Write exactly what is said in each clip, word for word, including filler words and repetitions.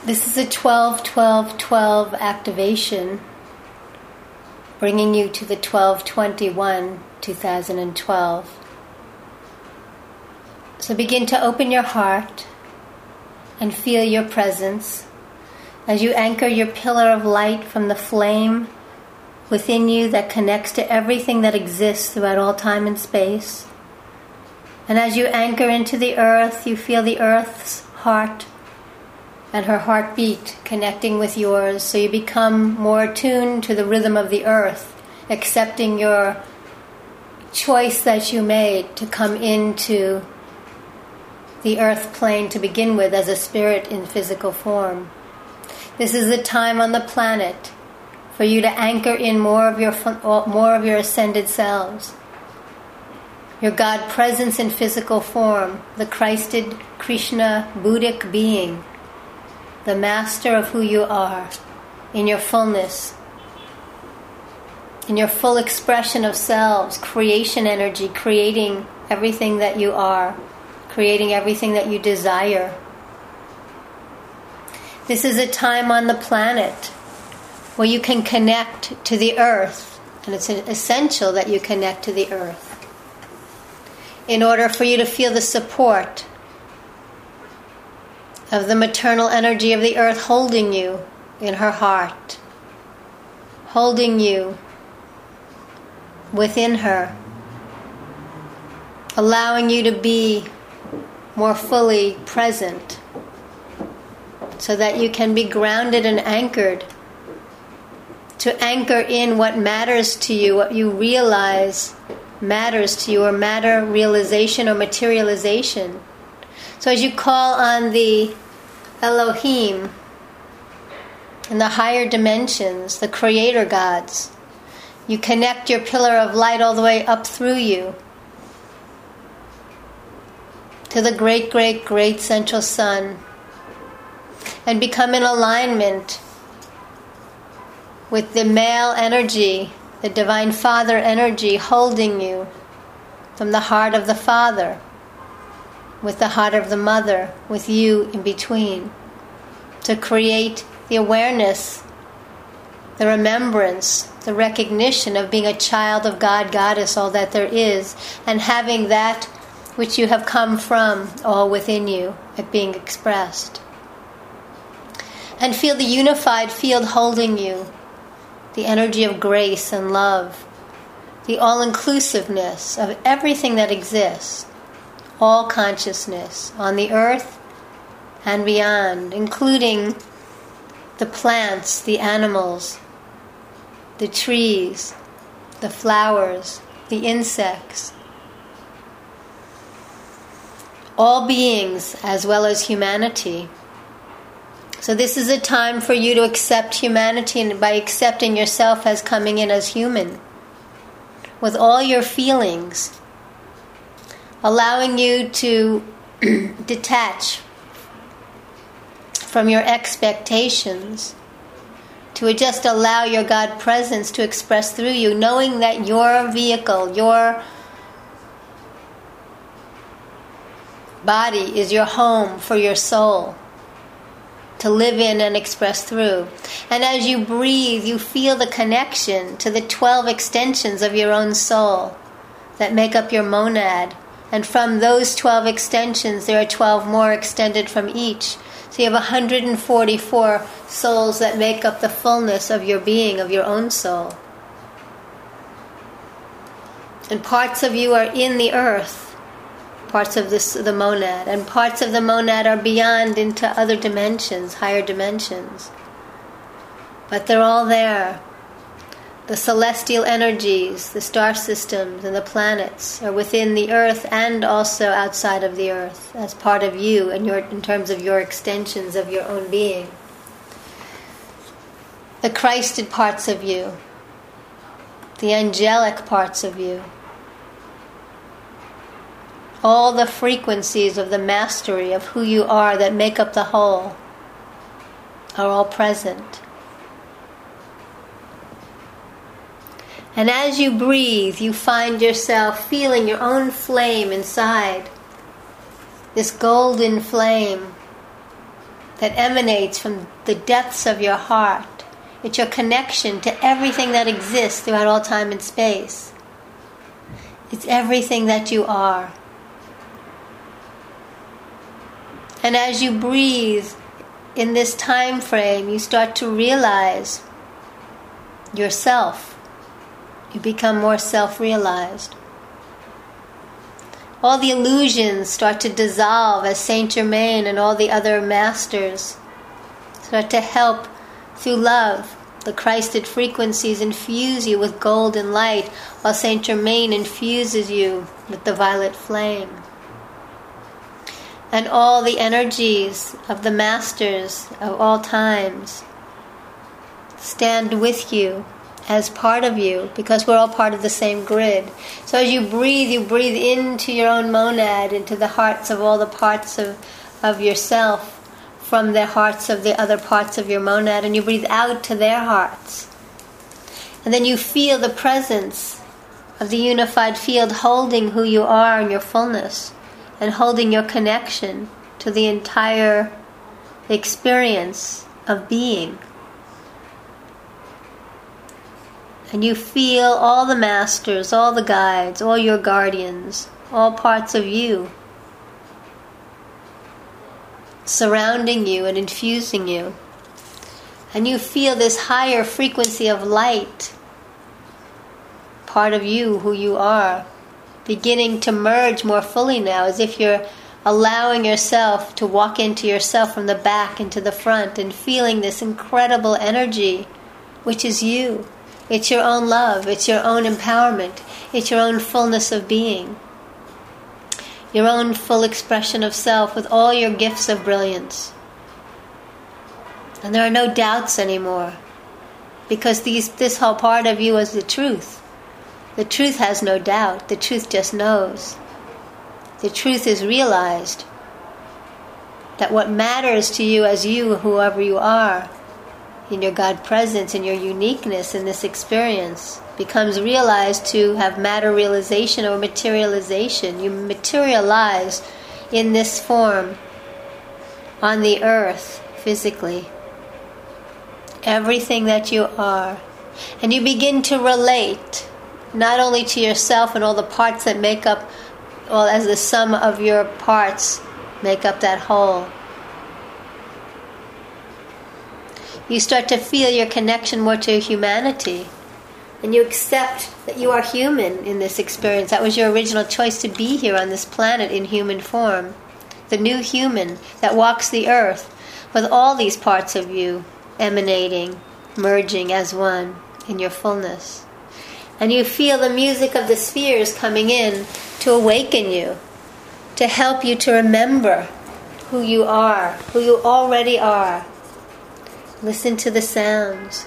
This is a twelve twelve twelve activation, bringing you to the twelve twenty-one twenty twelve. So begin to open your heart and feel your presence as you anchor your pillar of light from the flame within you that connects to everything that exists throughout all time and space. And as you anchor into the earth, you feel the earth's heart and her heartbeat connecting with yours, so you become more attuned to the rhythm of the earth, accepting your choice that you made to come into the earth plane to begin with as a spirit in physical form. This is the time on the planet for you to anchor in more of your more of your ascended selves, your God presence in physical form, the Christed Krishna Buddhic being, the master of who you are, in your fullness, in your full expression of selves, creation energy, creating everything that you are, creating everything that you desire. This is a time on the planet where you can connect to the earth, and it's essential that you connect to the earth in order for you to feel the support of the maternal energy of the earth holding you in her heart, holding you within her, allowing you to be more fully present so that you can be grounded and anchored, to anchor in what matters to you, what you realize matters to you, or matter realization or materialization. So as you call on the Elohim in the higher dimensions, the creator gods, you connect your pillar of light all the way up through you to the great, great, great central sun, and become in alignment with the male energy, the divine father energy holding you from the heart of the father, with the heart of the mother, with you in between, to create the awareness, the remembrance, the recognition of being a child of God, Goddess, all that there is, and having that which you have come from all within you at being expressed. And feel the unified field holding you, the energy of grace and love, the all-inclusiveness of everything that exists, all consciousness on the earth and beyond, including the plants, the animals, the trees, the flowers, the insects, all beings as well as humanity. So this is a time for you to accept humanity, and by accepting yourself as coming in as human, with all your feelings, allowing you to detach from your expectations, to just allow your God presence to express through you, knowing that your vehicle, your body is your home for your soul to live in and express through. And as you breathe, you feel the connection to the twelve extensions of your own soul that make up your monad. And from those twelve extensions, there are twelve more extended from each. So you have one hundred forty-four souls that make up the fullness of your being, of your own soul. And parts of you are in the earth, parts of this, the monad, and parts of the monad are beyond into other dimensions, higher dimensions. But they're all there. The celestial energies, the star systems, and the planets are within the earth and also outside of the earth as part of you and your, in terms of your extensions of your own being. The Christed parts of you, the angelic parts of you, all the frequencies of the mastery of who you are that make up the whole are all present. And as you breathe, you find yourself feeling your own flame inside, this golden flame that emanates from the depths of your heart. It's your connection to everything that exists throughout all time and space. It's everything that you are. And as you breathe in this time frame, you start to realize yourself. You become more self-realized. All the illusions start to dissolve as Saint Germain and all the other masters start to help through love. The Christed frequencies infuse you with golden light, while Saint Germain infuses you with the violet flame. And all the energies of the masters of all times stand with you as part of you, because we're all part of the same grid. So as you breathe, you breathe into your own monad, into the hearts of all the parts of, of yourself, from the hearts of the other parts of your monad, and you breathe out to their hearts. And then you feel the presence of the unified field holding who you are in your fullness, and holding your connection to the entire experience of being. And you feel all the masters, all the guides, all your guardians, all parts of you surrounding you and infusing you. And you feel this higher frequency of light, part of you, who you are, beginning to merge more fully now, as if you're allowing yourself to walk into yourself from the back into the front, and feeling this incredible energy, which is you. It's your own love, it's your own empowerment, it's your own fullness of being, your own full expression of self with all your gifts of brilliance. And there are no doubts anymore, because these, this whole part of you is the truth. The truth has no doubt, the truth just knows. The truth is realized, that what matters to you as you, whoever you are, in your God presence, in your uniqueness in this experience, becomes realized to have matter realization or materialization. You materialize in this form on the earth physically. Everything that you are. And you begin to relate not only to yourself and all the parts that make up, well, as the sum of your parts make up that whole. You start to feel your connection more to humanity. And you accept that you are human in this experience. That was your original choice, to be here on this planet in human form. The new human that walks the earth with all these parts of you emanating, merging as one in your fullness. And you feel the music of the spheres coming in to awaken you, to help you to remember who you are, who you already are. Listen to the sounds.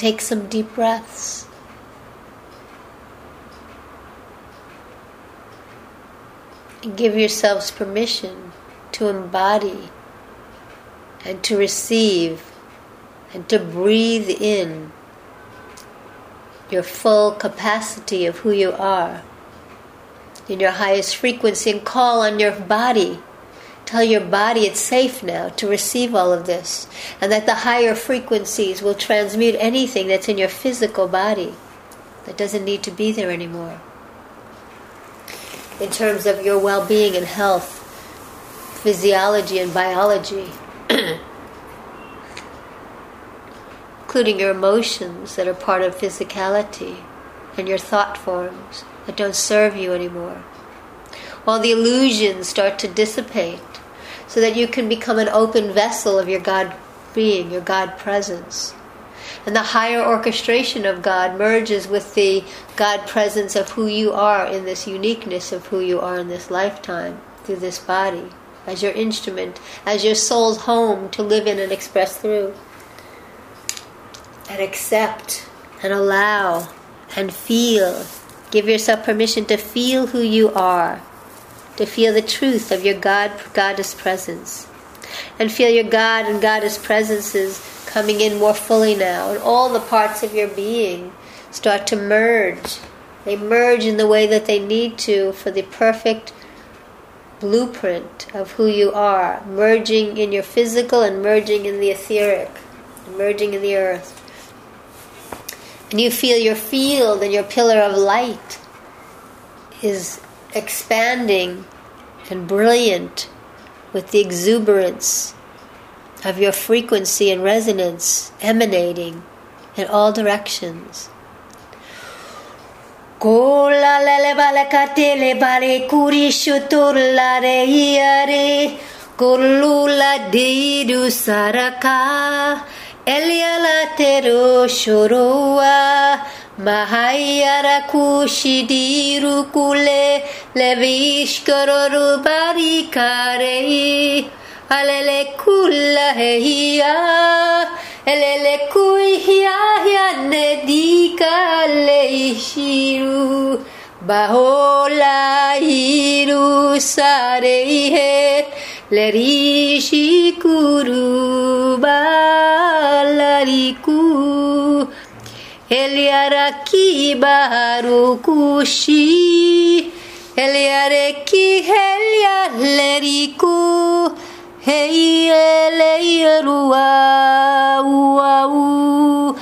take some deep breaths. And give yourselves permission to embody and to receive and to breathe in your full capacity of who you are in your highest frequency, and call on your body. Tell your body it's safe now to receive all of this, and that the higher frequencies will transmute anything that's in your physical body that doesn't need to be there anymore. In terms of your well-being and health, physiology and biology, including your emotions that are part of physicality, and your thought forms that don't serve you anymore. While the illusions start to dissipate, so that you can become an open vessel of your God being, your God presence. And the higher orchestration of God merges with the God presence of who you are in this uniqueness of who you are in this lifetime, through this body, as your instrument, as your soul's home to live in and express through. And accept and allow and feel. Give yourself permission to feel who you are, to feel the truth of your God, Goddess presence, and feel your God and Goddess presences coming in more fully now, and all the parts of your being start to merge. They merge in the way that they need to for the perfect blueprint of who you are, merging in your physical and merging in the etheric, merging in the earth. And you feel your field and your pillar of light is expanding and brilliant with the exuberance of your frequency and resonance emanating in all directions. Kola lele bale katele bale kurishuturla re iare kolula didu saraka eliala tero shoroa mahayara kushidiru kule levishkaroru barikare alele kulla heya elele kuya ya nedika leishiru bahola hiru sarehe lerishi kuru balariku eliaraki baharu kushi eliareki helia leriku hey eleirua uau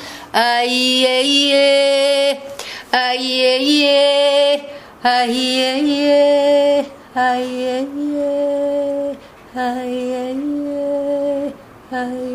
aiye aiye aiye aiye aiye aiye